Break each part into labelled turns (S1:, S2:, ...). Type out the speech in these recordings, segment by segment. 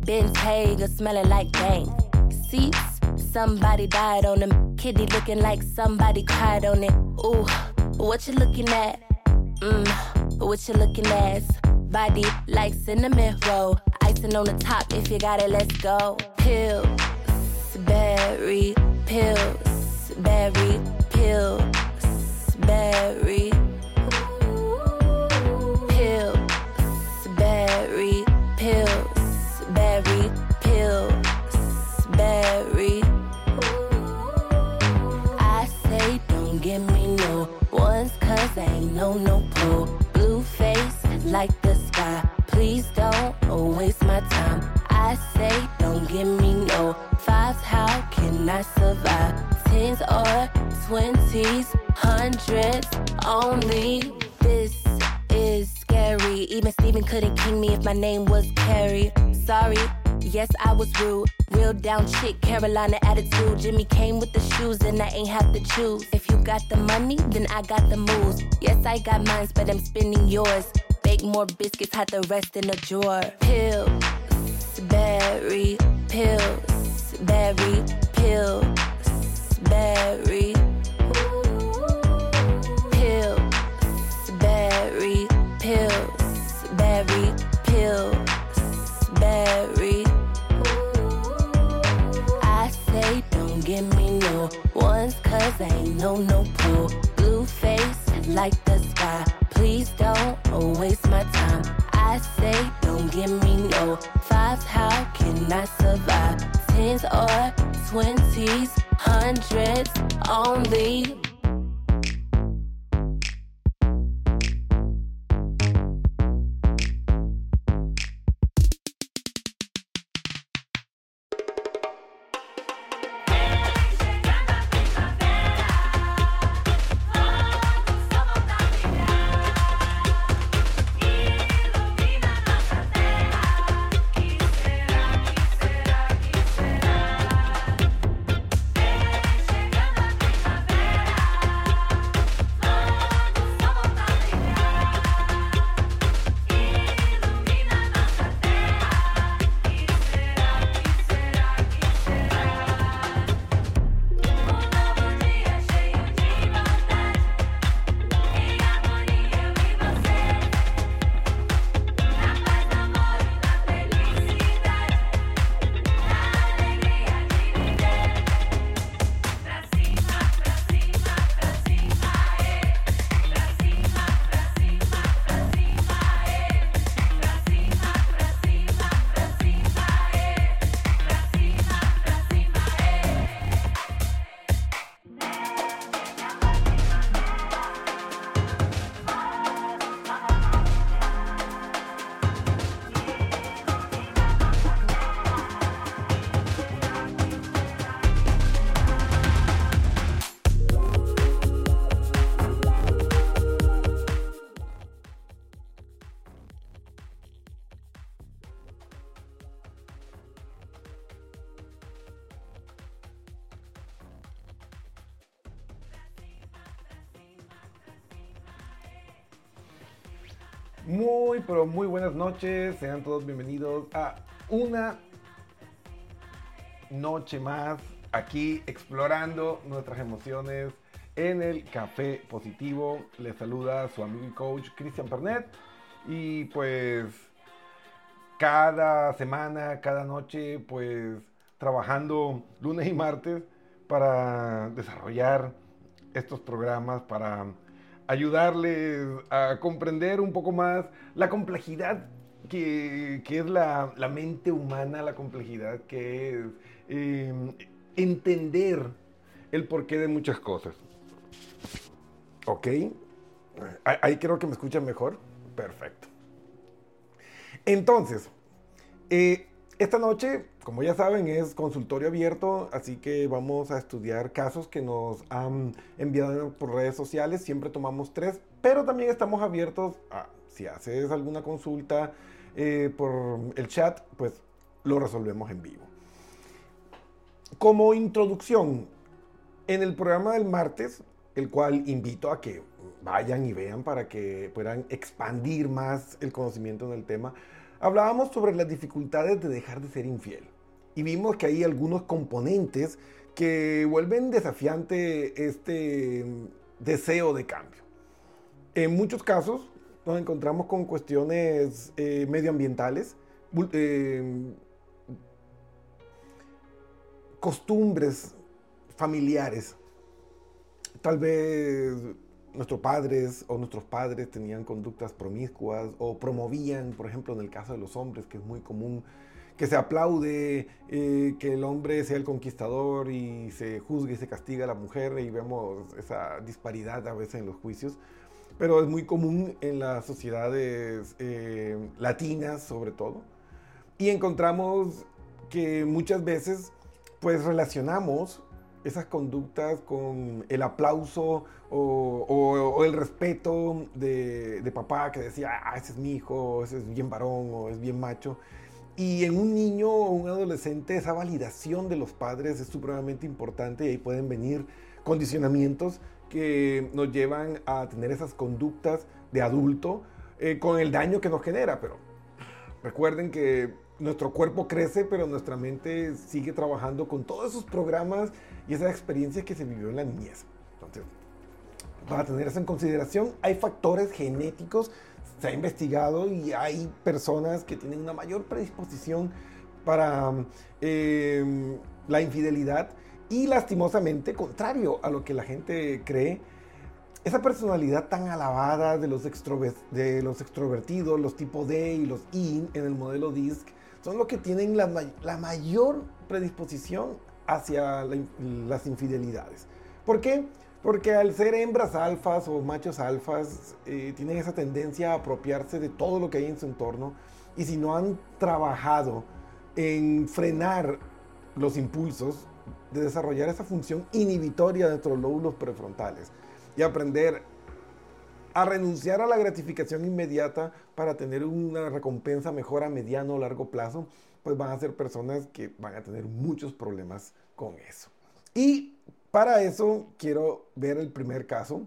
S1: Ben's Hager smelling like dank. Seats, somebody died on them. Kitty looking like somebody cried on it. Ooh, what you looking at? What you looking at? Body like cinnamon roll. Icing on the top, if you got it, let's go. Pillsbury, Pillsbury, Pillsbury. Pillsbury, Pillsbury, Pillsbury. I say don't give me no ones, cause ain't no pull. Blue face like the sky, please don't waste my time. I say don't give me no fives, how can I survive? Tens or twenties, hundreds only. This is scary, even Steven couldn't king me if my name was Carrie. Sorry, yes I was rude. Real down chick, Carolina attitude. Jimmy came with the shoes and I ain't have to choose. If you got the money, then I got the moves. Yes, I got mines, but I'm spending yours. Bake more biscuits, hide the rest in a drawer. Pillsbury, Pillsbury, Pillsbury. Pillsbury, Pillsbury, Pillsbury. I say don't give me no ones, cause ain't no pull. Blue face like the sky, please don't waste my time. I say don't give me no fives, how can I survive? Tens or twenties, hundreds only.
S2: Muy, pero muy buenas noches. Sean todos bienvenidos a una noche más aquí explorando nuestras emociones en el Café Positivo. Les saluda su amigo y coach Cristian Pernet. Y pues cada semana, cada noche, pues trabajando lunes y martes para desarrollar estos programas, para ayudarles a comprender un poco más la complejidad que es la mente humana, la complejidad que es entender el porqué de muchas cosas. ¿Ok? Ahí creo que me escuchan mejor. Perfecto. Entonces, esta noche, como ya saben, es consultorio abierto, así que vamos a estudiar casos que nos han enviado por redes sociales. Siempre tomamos 3, pero también estamos abiertos a, si haces alguna consulta por el chat, pues lo resolvemos en vivo. Como introducción, en el programa del martes, el cual invito a que vayan y vean para que puedan expandir más el conocimiento en el tema, hablábamos sobre las dificultades de dejar de ser infiel. Y vimos que hay algunos componentes que vuelven desafiante este deseo de cambio. En muchos casos nos encontramos con cuestiones medioambientales, costumbres familiares. Tal vez nuestros padres o nuestros padres tenían conductas promiscuas o promovían, por ejemplo, en el caso de los hombres, que es muy común, que se aplaude que el hombre sea el conquistador y se juzgue y se castiga a la mujer, y vemos esa disparidad a veces en los juicios. Pero es muy común en las sociedades latinas, sobre todo. Y encontramos que muchas veces pues relacionamos esas conductas con el aplauso o el respeto de papá, que decía, ese es mi hijo, ese es bien varón o es bien macho. Y en un niño o un adolescente esa validación de los padres es supremamente importante, y ahí pueden venir condicionamientos que nos llevan a tener esas conductas de adulto con el daño que nos genera. Pero recuerden que nuestro cuerpo crece, pero nuestra mente sigue trabajando con todos esos programas y esas experiencias que se vivió en la niñez. Entonces, para tener eso en consideración, hay factores genéticos, se ha investigado, y hay personas que tienen una mayor predisposición para la infidelidad, y lastimosamente, contrario a lo que la gente cree, esa personalidad tan alabada de los extrovertidos, los tipo D y los I en el modelo DISC, son los que tienen la mayor predisposición hacia las infidelidades. ¿Por qué? Porque al ser hembras alfas o machos alfas, tienen esa tendencia a apropiarse de todo lo que hay en su entorno, y si no han trabajado en frenar los impulsos, de desarrollar esa función inhibitoria de nuestros lóbulos prefrontales y aprender a renunciar a la gratificación inmediata para tener una recompensa mejor a mediano o largo plazo, pues van a ser personas que van a tener muchos problemas con eso. Y para eso quiero ver el primer caso.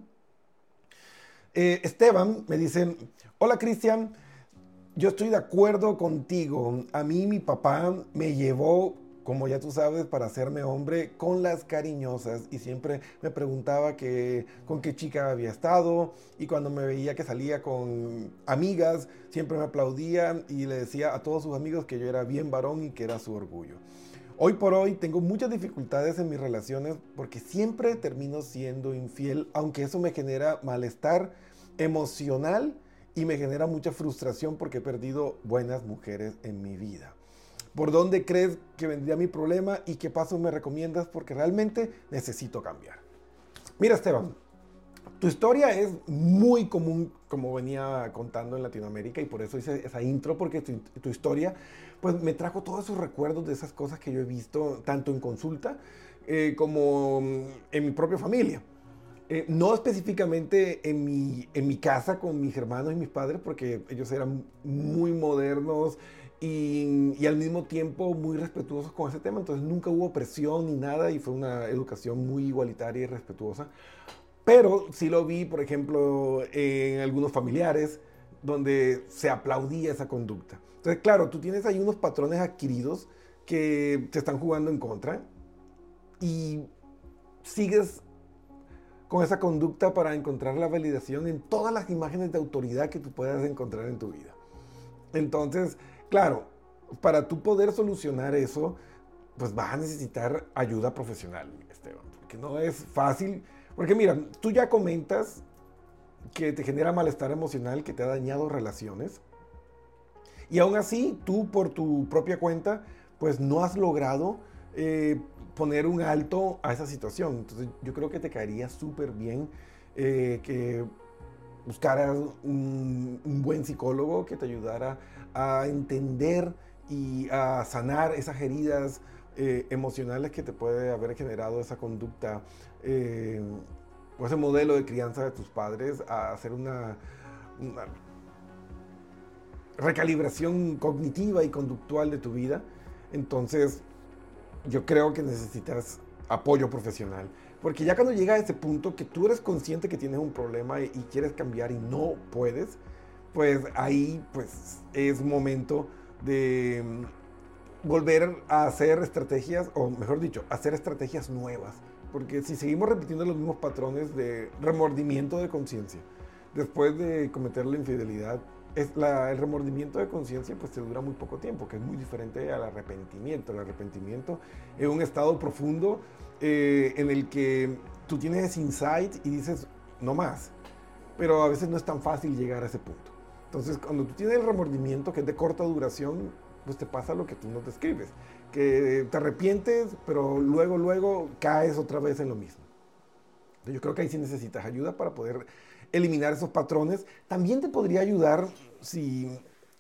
S2: Esteban me dice, hola Cristian, yo estoy de acuerdo contigo. A mí mi papá me llevó, como ya tú sabes, para hacerme hombre con las cariñosas, y siempre me preguntaba con qué chica había estado, y cuando me veía que salía con amigas siempre me aplaudía y le decía a todos sus amigos que yo era bien varón y que era su orgullo. Hoy por hoy tengo muchas dificultades en mis relaciones porque siempre termino siendo infiel, aunque eso me genera malestar emocional y me genera mucha frustración porque he perdido buenas mujeres en mi vida. ¿Por dónde crees que vendría mi problema y qué pasos me recomiendas? Porque realmente necesito cambiar. Mira, Esteban, tu historia es muy común, como venía contando en Latinoamérica, y por eso hice esa intro, porque tu historia pues me trajo todos esos recuerdos de esas cosas que yo he visto tanto en consulta como en mi propia familia. No específicamente en mi casa con mis hermanos y mis padres, porque ellos eran muy modernos y al mismo tiempo muy respetuosos con ese tema, entonces nunca hubo presión ni nada, y fue una educación muy igualitaria y respetuosa. Pero sí lo vi, por ejemplo, en algunos familiares donde se aplaudía esa conducta. Entonces, claro, tú tienes ahí unos patrones adquiridos que te están jugando en contra, y sigues con esa conducta para encontrar la validación en todas las imágenes de autoridad que tú puedas encontrar en tu vida. Entonces, claro, para tú poder solucionar eso, pues vas a necesitar ayuda profesional, Esteban, porque no es fácil. Porque mira, tú ya comentas que te genera malestar emocional, que te ha dañado relaciones, y aún así tú por tu propia cuenta pues no has logrado poner un alto a esa situación. Entonces yo creo que te caería súper bien que buscaras un buen psicólogo que te ayudara a entender y a sanar esas heridas emocionales que te puede haber generado esa conducta o ese modelo de crianza de tus padres, a hacer una recalibración cognitiva y conductual de tu vida. Entonces yo creo que necesitas apoyo profesional, porque ya cuando llega a ese punto que tú eres consciente que tienes un problema y quieres cambiar y no puedes, pues ahí pues es momento de volver a hacer estrategias, o mejor dicho, hacer estrategias nuevas. Porque si seguimos repitiendo los mismos patrones de remordimiento de conciencia, después de cometer la infidelidad, el remordimiento de conciencia pues te dura muy poco tiempo, que es muy diferente al arrepentimiento. El arrepentimiento es un estado profundo en el que tú tienes ese insight y dices, no más. Pero a veces no es tan fácil llegar a ese punto. Entonces, cuando tú tienes el remordimiento, que es de corta duración, pues te pasa lo que tú nos describes, que te arrepientes, pero luego caes otra vez en lo mismo. Entonces, yo creo que ahí sí necesitas ayuda para poder eliminar esos patrones. También te podría ayudar si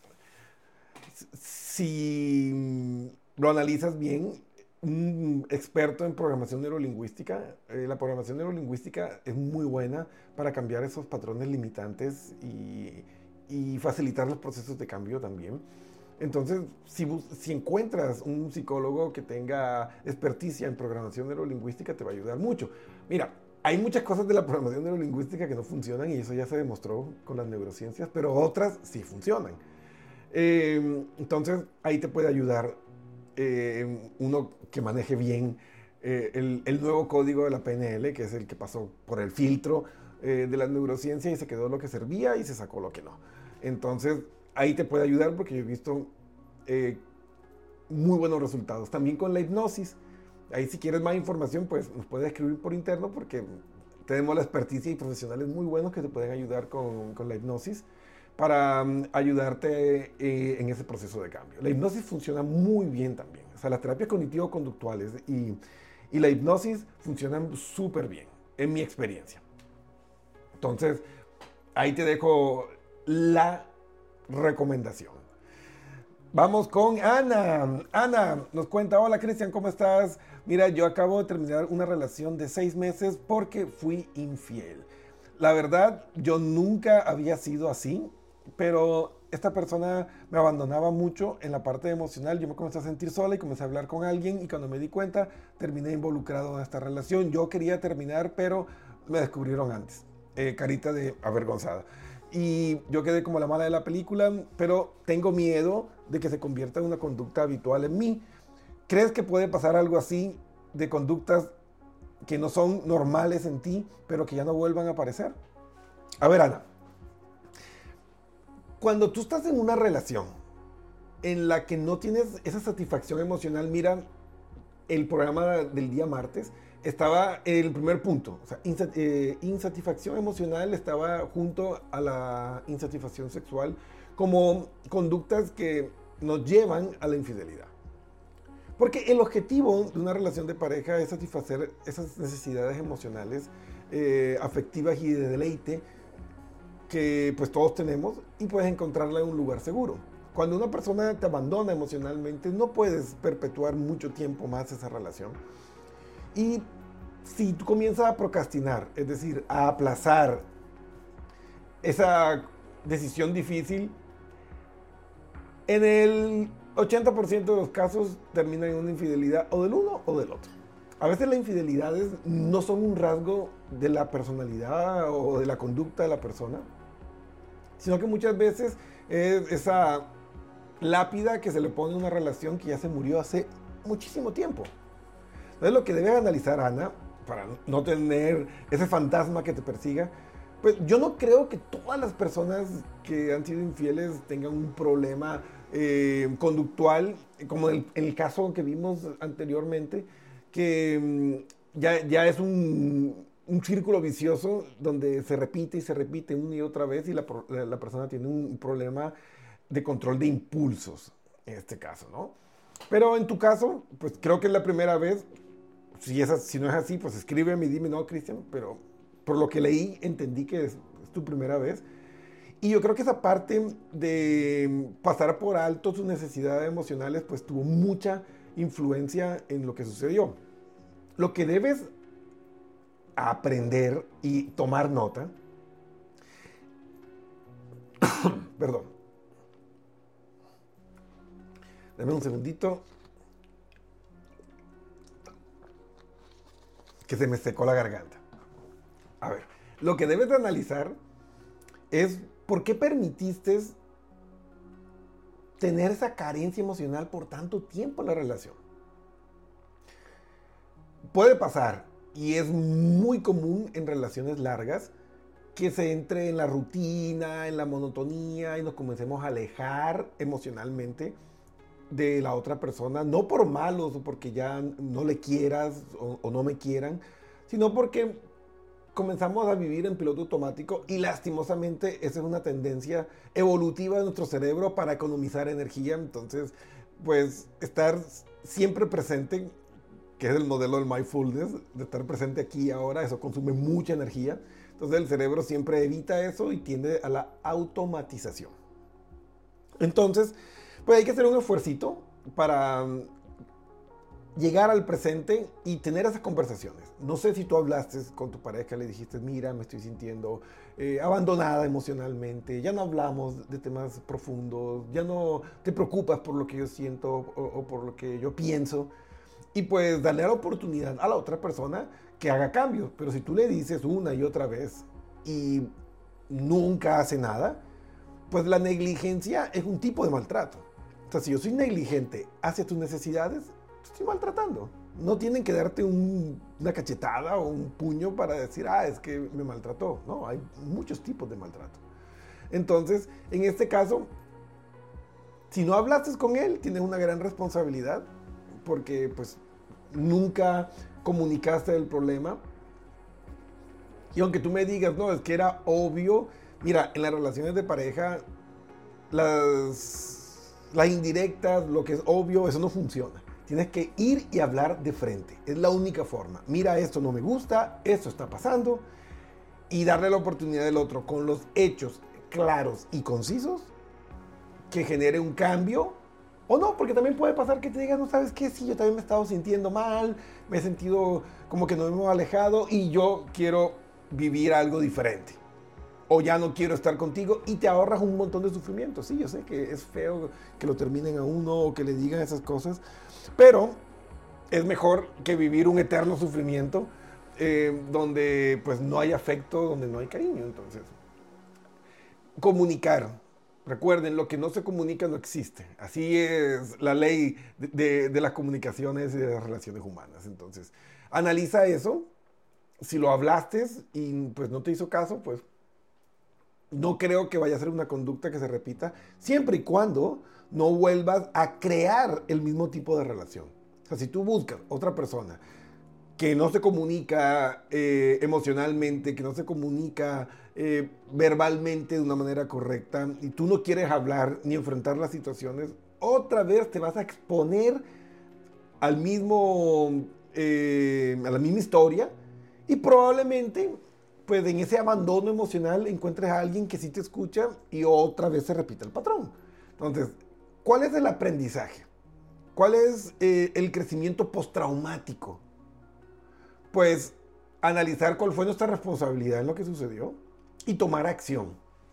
S2: lo analizas bien, un experto en programación neurolingüística. La programación neurolingüística es muy buena para cambiar esos patrones limitantes y facilitar los procesos de cambio también. Entonces, si encuentras un psicólogo que tenga experticia en programación neurolingüística, te va a ayudar mucho. Mira, hay muchas cosas de la programación neurolingüística que no funcionan y eso ya se demostró con las neurociencias, pero otras sí funcionan. Entonces, ahí te puede ayudar uno que maneje bien el nuevo código de la PNL, que es el que pasó por el filtro de la neurociencia y se quedó lo que servía y se sacó lo que no. Entonces, ahí te puede ayudar porque yo he visto muy buenos resultados. También con la hipnosis. Ahí si quieres más información, pues nos puedes escribir por interno porque tenemos la experticia y profesionales muy buenos que te pueden ayudar con la hipnosis para ayudarte en ese proceso de cambio. La hipnosis funciona muy bien también. O sea, las terapias cognitivo-conductuales y la hipnosis funcionan súper bien, en mi experiencia. Entonces, ahí te dejo la recomendación. Vamos con Ana. Ana nos cuenta, hola Cristian, ¿cómo estás? Mira, yo acabo de terminar una relación de 6 meses porque fui infiel. La verdad, yo nunca había sido así, pero esta persona me abandonaba mucho en la parte emocional. Yo me comencé a sentir sola y comencé a hablar con alguien y cuando me di cuenta, terminé involucrado en esta relación. Yo quería terminar, pero me descubrieron antes. Carita de avergonzada. Y yo quedé como la mala de la película, pero tengo miedo de que se convierta en una conducta habitual en mí. ¿Crees que puede pasar algo así de conductas que no son normales en ti, pero que ya no vuelvan a aparecer? A ver, Ana, cuando tú estás en una relación en la que no tienes esa satisfacción emocional, mira, el programa del día martes estaba en el primer punto, o sea, insatisfacción emocional estaba junto a la insatisfacción sexual como conductas que nos llevan a la infidelidad. Porque el objetivo de una relación de pareja es satisfacer esas necesidades emocionales, afectivas y de deleite que pues todos tenemos y puedes encontrarla en un lugar seguro. Cuando una persona te abandona emocionalmente, no puedes perpetuar mucho tiempo más esa relación. Y si tú comienzas a procrastinar, es decir, a aplazar esa decisión difícil, en el 80% de los casos termina en una infidelidad o del uno o del otro. A veces las infidelidades no son un rasgo de la personalidad o de la conducta de la persona, sino que muchas veces es esa lápida que se le pone a una relación que ya se murió hace muchísimo tiempo. Entonces lo que debes analizar, Ana, para no tener ese fantasma que te persiga, pues yo no creo que todas las personas que han sido infieles tengan un problema conductual, como en el caso que vimos anteriormente, que ya es un círculo vicioso donde se repite y se repite una y otra vez y la persona tiene un problema de control de impulsos, en este caso, ¿no? Pero en tu caso, pues creo que es la primera vez. Si no es así, pues escríbeme y dime, no, Cristian, pero por lo que leí, entendí que es tu primera vez. Y yo creo que esa parte de pasar por alto tus necesidades emocionales, pues tuvo mucha influencia en lo que sucedió. Lo que debes aprender y tomar nota, perdón, dame un segundito, que se me secó la garganta. A ver, lo que debes de analizar es ¿Por qué permitiste tener esa carencia emocional por tanto tiempo en la relación? Puede pasar, y es muy común en relaciones largas, que se entre en la rutina, en la monotonía y nos comencemos a alejar emocionalmente de la otra persona, no por malos o porque ya no le quieras o no me quieran, sino porque comenzamos a vivir en piloto automático y lastimosamente esa es una tendencia evolutiva de nuestro cerebro para economizar energía. Entonces, pues estar siempre presente, que es el modelo del mindfulness, de estar presente aquí y ahora, eso consume mucha energía. Entonces el cerebro siempre evita eso y tiende a la automatización. Entonces, pues hay que hacer un esfuercito para llegar al presente y tener esas conversaciones. No sé si tú hablaste con tu pareja, le dijiste, mira, me estoy sintiendo abandonada emocionalmente, ya no hablamos de temas profundos, ya no te preocupas por lo que yo siento o por lo que yo pienso. Y pues darle la oportunidad a la otra persona que haga cambios. Pero si tú le dices una y otra vez y nunca hace nada, pues la negligencia es un tipo de maltrato. O sea, si yo soy negligente hacia tus necesidades, te estoy maltratando. No tienen que darte una cachetada o un puño para decir, es que me maltrató. No, hay muchos tipos de maltrato. Entonces, en este caso, si no hablaste con él, tienes una gran responsabilidad porque pues nunca comunicaste el problema. Y aunque tú me digas, no, es que era obvio, mira, en las relaciones de pareja, las indirectas, lo que es obvio, eso no funciona. Tienes que ir y hablar de frente. Es la única forma. Mira, esto no me gusta, esto está pasando. Y darle la oportunidad del otro con los hechos claros y concisos que genere un cambio. O no, porque también puede pasar que te digan, no sabes qué, sí, yo también me he estado sintiendo mal, me he sentido como que nos hemos alejado y yo quiero vivir algo diferente. O ya no quiero estar contigo y te ahorras un montón de sufrimiento. Sí, yo sé que es feo que lo terminen a uno o que le digan esas cosas, pero es mejor que vivir un eterno sufrimiento donde pues no hay afecto, donde no hay cariño. Entonces, comunicar. Recuerden, lo que no se comunica no existe. Así es la ley de las comunicaciones y de las relaciones humanas. Entonces, analiza eso. Si lo hablaste y pues no te hizo caso, pues no creo que vaya a ser una conducta que se repita, siempre y cuando no vuelvas a crear el mismo tipo de relación. O sea, si tú buscas otra persona que no se comunica emocionalmente, que no se comunica verbalmente de una manera correcta, y tú no quieres hablar ni enfrentar las situaciones, otra vez te vas a exponer al mismo, a la misma historia, y probablemente pues en ese abandono emocional encuentres a alguien que sí te escucha y otra vez se repite el patrón. Entonces, ¿cuál es el aprendizaje? ¿Cuál es el crecimiento postraumático? Pues analizar cuál fue nuestra responsabilidad en lo que sucedió y tomar acción.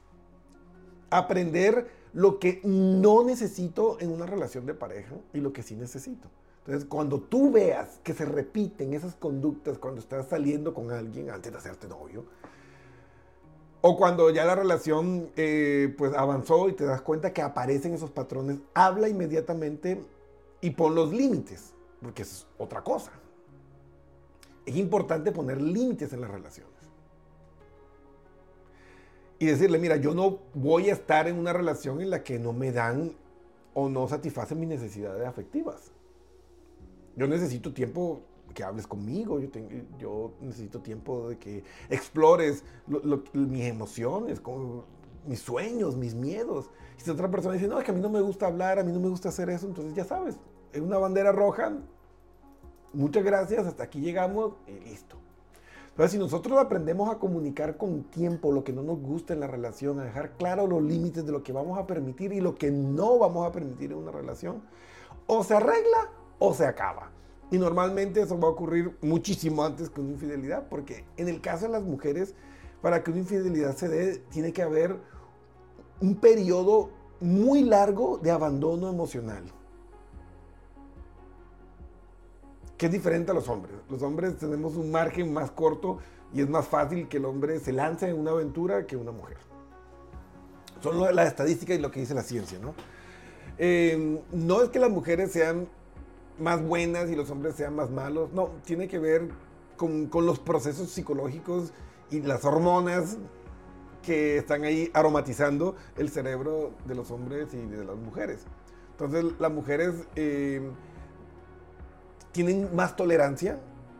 S2: Aprender lo que no necesito en una relación de pareja y lo que sí necesito. Entonces, cuando tú veas que se repiten esas conductas cuando estás saliendo con alguien antes de hacerte novio, o cuando ya la relación pues avanzó y te das cuenta que aparecen esos patrones, habla inmediatamente y pon los límites, porque es otra cosa. Es importante poner límites en las relaciones. Y decirle, mira, yo no voy a estar en una relación en la que no me dan o no satisfacen mis necesidades afectivas. Yo necesito tiempo que hables conmigo, yo necesito tiempo de que explores mis emociones, mis sueños, mis miedos. Y si otra persona dice, no, es que a mí no me gusta hablar, a mí no me gusta hacer eso, entonces ya sabes, es una bandera roja, muchas gracias, hasta aquí llegamos y listo. Entonces, si nosotros aprendemos a comunicar con tiempo lo que no nos gusta en la relación, a dejar claro los límites de lo que vamos a permitir y lo que no vamos a permitir en una relación, o se arregla o se acaba. Y normalmente eso va a ocurrir muchísimo antes que una infidelidad, porque en el caso de las mujeres, para que una infidelidad se dé, tiene que haber un periodo muy largo de abandono emocional, que es diferente a los hombres. Los hombres tenemos un margen más corto y es más fácil que el hombre se lance en una aventura que una mujer. Son las estadísticas y lo que dice la ciencia, ¿no? No es que las mujeres sean más buenas y los hombres sean más malos. No, tiene que ver con los procesos psicológicos y las hormonas que están ahí aromatizando el cerebro de los hombres y de las mujeres. Entonces, las mujeres tienen más tolerancia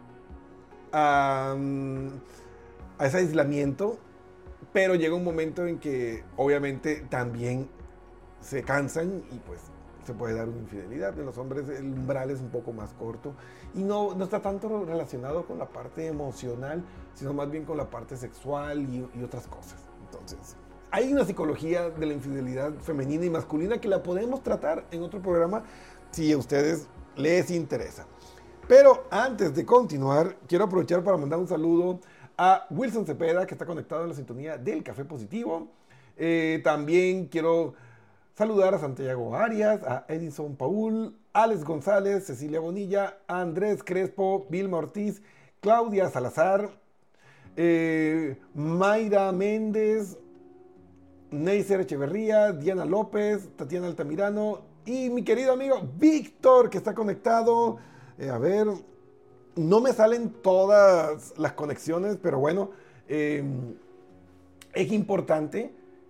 S2: a ese aislamiento, pero llega un momento en que obviamente también se cansan y pues se puede dar una infidelidad. En los hombres el umbral es un poco más corto y no está tanto relacionado con la parte emocional, sino más bien con la parte sexual y otras cosas. Entonces, hay una psicología de la infidelidad femenina y masculina que la podemos tratar en otro programa si a ustedes les interesa. Pero antes de continuar, quiero aprovechar para mandar un saludo a Wilson Cepeda, que está conectado en la sintonía del Café Positivo. También quiero saludar a Santiago Arias, a Edison Paul, Alex González, Cecilia Bonilla, Andrés Crespo, Vilma Ortiz, Claudia Salazar, Mayra Méndez, Neiser Echeverría, Diana López, Tatiana Altamirano y mi querido amigo Víctor, que está conectado. A ver, no me salen todas las conexiones, pero bueno, es importante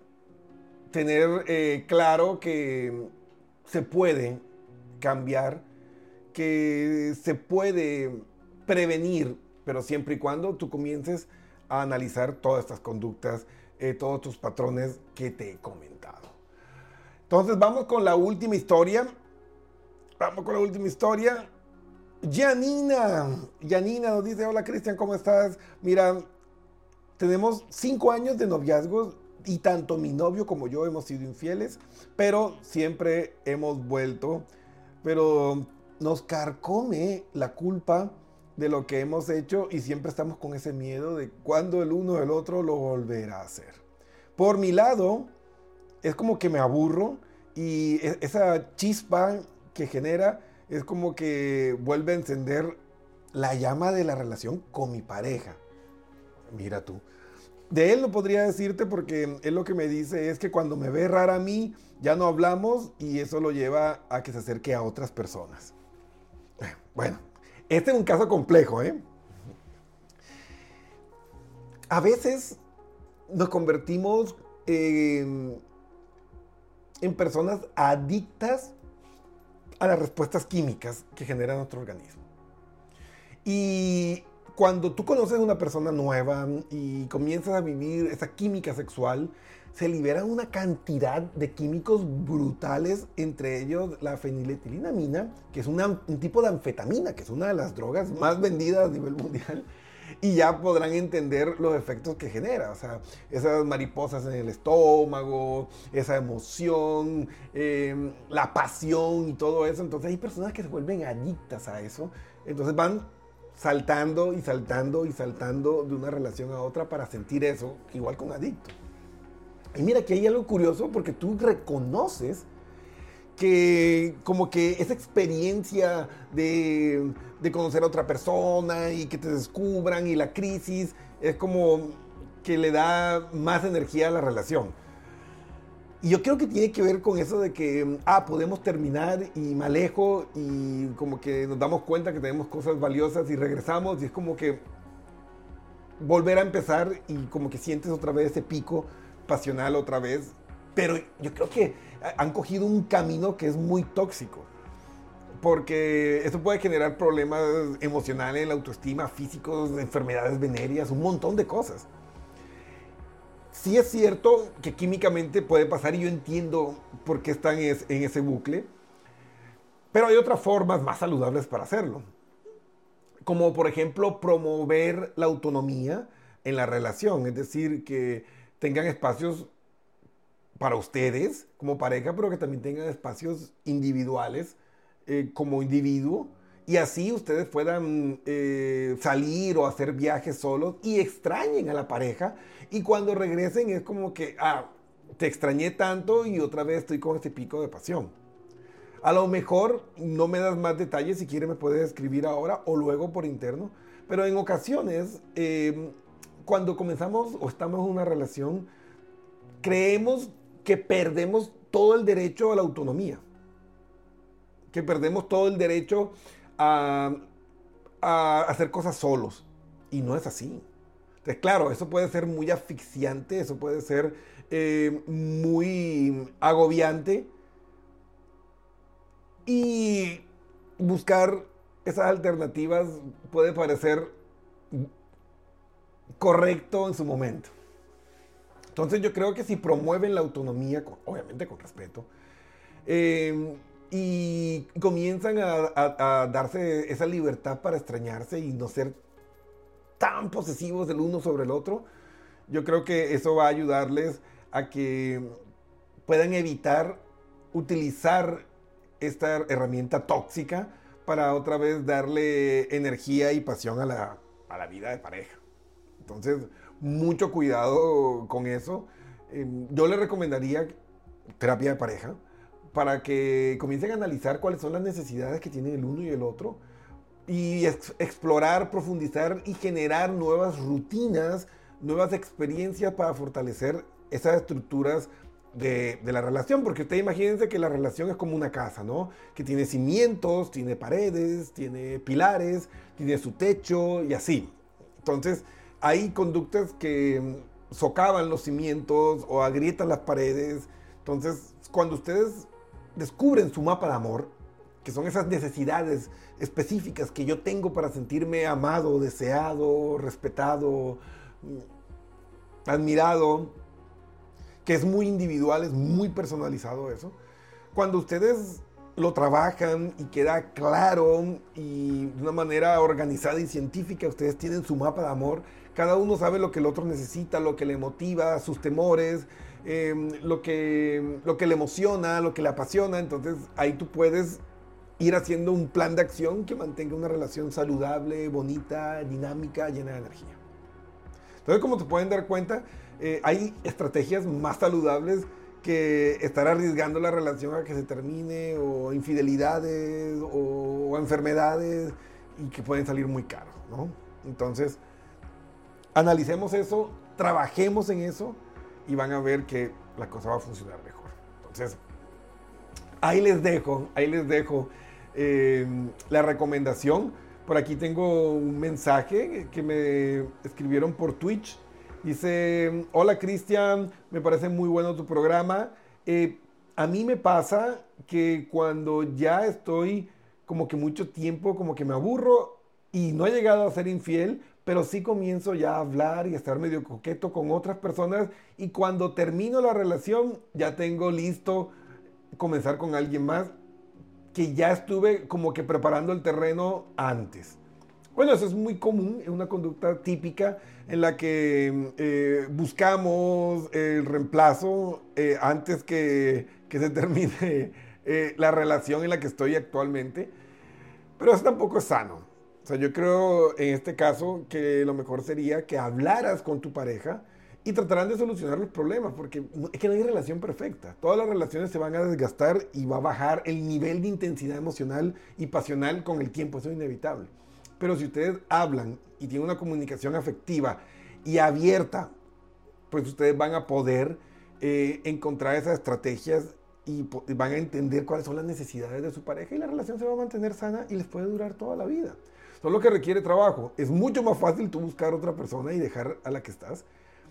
S2: tener claro que se puede cambiar, que se puede prevenir, pero siempre y cuando tú comiences a analizar todas estas conductas, todos tus patrones que te he comentado. Entonces vamos con la última historia. Janina nos dice: hola Cristian, ¿cómo estás? Mira, tenemos 5 años de noviazgos y tanto mi novio como yo hemos sido infieles, pero siempre hemos vuelto. Pero nos carcome la culpa de lo que hemos hecho y siempre estamos con ese miedo de cuándo el uno o el otro lo volverá a hacer. Por mi lado, es como que me aburro y esa chispa que genera es como que vuelve a encender la llama de la relación con mi pareja. Mira tú. De él no podría decirte porque él lo que me dice es que cuando me ve rara a mí, ya no hablamos y eso lo lleva a que se acerque a otras personas. Bueno, este es un caso complejo, ¿eh? A veces nos convertimos en personas adictas a las respuestas químicas que genera nuestro organismo. Y cuando tú conoces a una persona nueva y comienzas a vivir esa química sexual, se libera una cantidad de químicos brutales, entre ellos la feniletilamina, que es un tipo de anfetamina, que es una de las drogas más vendidas a nivel mundial. Y ya podrán entender los efectos que genera, o sea, esas mariposas en el estómago, esa emoción, la pasión y todo eso. Entonces hay personas que se vuelven adictas a eso, entonces van saltando y saltando y saltando de una relación a otra para sentir eso, igual con adicto. Y mira que hay algo curioso porque tú reconoces que como que esa experiencia de conocer a otra persona y que te descubran y la crisis es como que le da más energía a la relación. Y yo creo que tiene que ver con eso de que podemos terminar y me alejo y como que nos damos cuenta que tenemos cosas valiosas y regresamos y es como que volver a empezar y como que sientes otra vez ese pico pasional otra vez. Pero yo creo que han cogido un camino que es muy tóxico, porque eso puede generar problemas emocionales, la autoestima, físicos, enfermedades venéreas, un montón de cosas. Sí es cierto que químicamente puede pasar y yo entiendo por qué están en ese bucle, pero hay otras formas más saludables para hacerlo, como por ejemplo promover la autonomía en la relación, es decir, que tengan espacios para ustedes como pareja, pero que también tengan espacios individuales como individuo y así ustedes puedan salir o hacer viajes solos y extrañen a la pareja y cuando regresen es como que te extrañé tanto y otra vez estoy con este pico de pasión. A lo mejor no me das más detalles, si quieres me puedes escribir ahora o luego por interno, pero en ocasiones cuando comenzamos o estamos en una relación creemos que perdemos todo el derecho a la autonomía, que perdemos todo el derecho a hacer cosas solos. Y no es así. Entonces, claro, eso puede ser muy asfixiante, eso puede ser muy agobiante. Y buscar esas alternativas puede parecer correcto en su momento. Entonces yo creo que si promueven la autonomía, obviamente con respeto, y comienzan a darse esa libertad para extrañarse y no ser tan posesivos del uno sobre el otro, yo creo que eso va a ayudarles a que puedan evitar utilizar esta herramienta tóxica para otra vez darle energía y pasión a la vida de pareja. Entonces, mucho cuidado con eso. Yo les recomendaría terapia de pareja para que comiencen a analizar cuáles son las necesidades que tienen el uno y el otro y explorar, profundizar y generar nuevas rutinas, nuevas experiencias para fortalecer esas estructuras de la relación, porque ustedes imagínense que la relación es como una casa, ¿no? Que tiene cimientos, tiene paredes, tiene pilares, tiene su techo y así. Entonces, hay conductas que socavan los cimientos o agrietan las paredes. Entonces, cuando ustedes descubren su mapa de amor, que son esas necesidades específicas que yo tengo para sentirme amado, deseado, respetado, admirado, que es muy individual, es muy personalizado eso. Cuando ustedes lo trabajan y queda claro y de una manera organizada y científica, ustedes tienen su mapa de amor, cada uno sabe lo que el otro necesita, lo que le motiva, sus temores, lo que le emociona, lo que le apasiona. Entonces ahí tú puedes ir haciendo un plan de acción que mantenga una relación saludable, bonita, dinámica, llena de energía. Entonces, como se pueden dar cuenta, hay estrategias más saludables que estar arriesgando la relación a que se termine, o infidelidades, o enfermedades, y que pueden salir muy caros, ¿no? Entonces, analicemos eso, trabajemos en eso, y van a ver que la cosa va a funcionar mejor. Entonces, ahí les dejo la recomendación. Por aquí tengo un mensaje que me escribieron por Twitch. Dice: hola Cristian, me parece muy bueno tu programa. A mí me pasa que cuando ya estoy como que mucho tiempo, como que me aburro y no he llegado a ser infiel, pero sí comienzo ya a hablar y a estar medio coqueto con otras personas, y cuando termino la relación ya tengo listo comenzar con alguien más que ya estuve como que preparando el terreno antes. Bueno, eso es muy común, es una conducta típica en la que buscamos el reemplazo antes que se termine la relación en la que estoy actualmente. Pero eso tampoco es sano. O sea, yo creo en este caso que lo mejor sería que hablaras con tu pareja y tratarán de solucionar los problemas, porque es que no hay relación perfecta. Todas las relaciones se van a desgastar y va a bajar el nivel de intensidad emocional y pasional con el tiempo, eso es inevitable. Pero si ustedes hablan y tienen una comunicación afectiva y abierta, pues ustedes van a poder encontrar esas estrategias y van a entender cuáles son las necesidades de su pareja, y la relación se va a mantener sana y les puede durar toda la vida. Solo que requiere trabajo. Es mucho más fácil tú buscar otra persona y dejar a la que estás,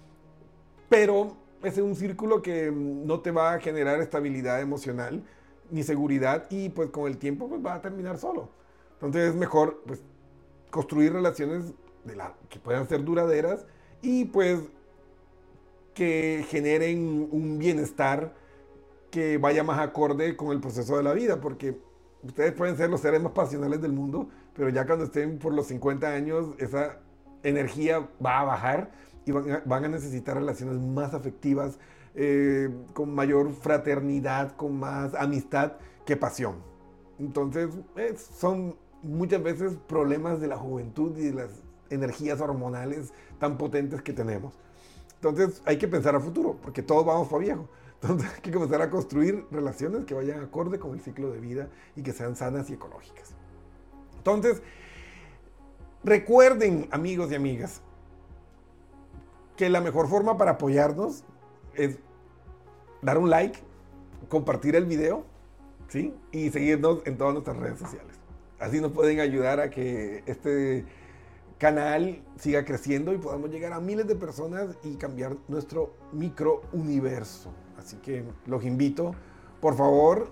S2: pero ese es un círculo que no te va a generar estabilidad emocional ni seguridad, y pues con el tiempo pues va a terminar solo. Entonces es mejor pues construir relaciones que puedan ser duraderas y pues que generen un bienestar que vaya más acorde con el proceso de la vida, porque ustedes pueden ser los seres más pasionales del mundo, pero ya cuando estén por los 50 años esa energía va a bajar y van a necesitar relaciones más afectivas, con mayor fraternidad, con más amistad que pasión. Entonces son muchas veces problemas de la juventud y de las energías hormonales tan potentes que tenemos. Entonces hay que pensar a futuro, porque todos vamos para viejo. Entonces hay que comenzar a construir relaciones que vayan acorde con el ciclo de vida y que sean sanas y ecológicas. Entonces, recuerden, amigos y amigas, que la mejor forma para apoyarnos es dar un like, compartir el video, ¿sí? Y seguirnos en todas nuestras redes sociales. Así nos pueden ayudar a que este canal siga creciendo y podamos llegar a miles de personas y cambiar nuestro microuniverso. Así que los invito, por favor,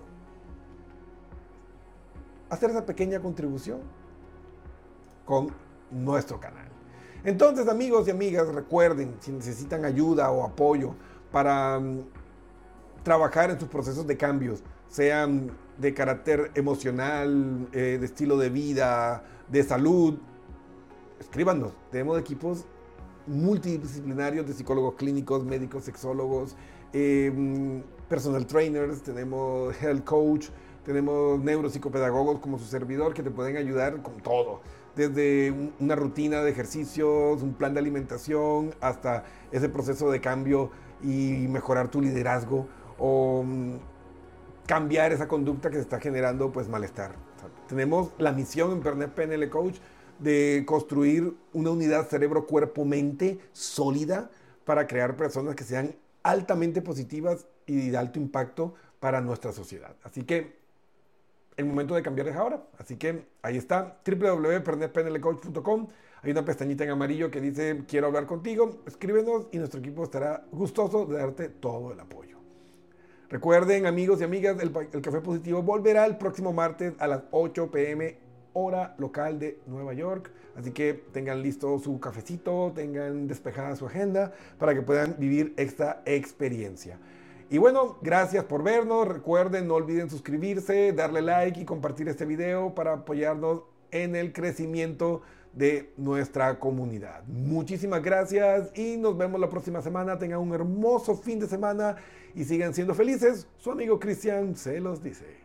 S2: a hacer esa pequeña contribución con nuestro canal. Entonces, amigos y amigas, recuerden, si necesitan ayuda o apoyo para trabajar en sus procesos de cambios, sean de carácter emocional, de estilo de vida, de salud, escríbanos. Tenemos equipos multidisciplinarios de psicólogos clínicos, médicos, sexólogos, personal trainers, tenemos health coach, tenemos neuropsicopedagogos como su servidor que te pueden ayudar con todo. Desde una rutina de ejercicios, un plan de alimentación, hasta ese proceso de cambio y mejorar tu liderazgo o cambiar esa conducta que se está generando pues malestar. O sea, tenemos la misión en Pernet PNL Coach de construir una unidad cerebro-cuerpo-mente sólida para crear personas que sean altamente positivas y de alto impacto para nuestra sociedad. Así que el momento de cambiar es ahora. Así que ahí está, www.pernetpnlcoach.com. Hay una pestañita en amarillo que dice quiero hablar contigo. Escríbenos y nuestro equipo estará gustoso de darte todo el apoyo. Recuerden, amigos y amigas, el Café Positivo volverá el próximo martes a las 8 p.m. hora local de Nueva York. Así que tengan listo su cafecito, tengan despejada su agenda para que puedan vivir esta experiencia. Y bueno, gracias por vernos. Recuerden, no olviden suscribirse, darle like y compartir este video para apoyarnos en el crecimiento de nuestra comunidad. Muchísimas gracias y nos vemos la próxima semana. Tengan un hermoso fin de semana y sigan siendo felices. Su amigo Cristian se los dice.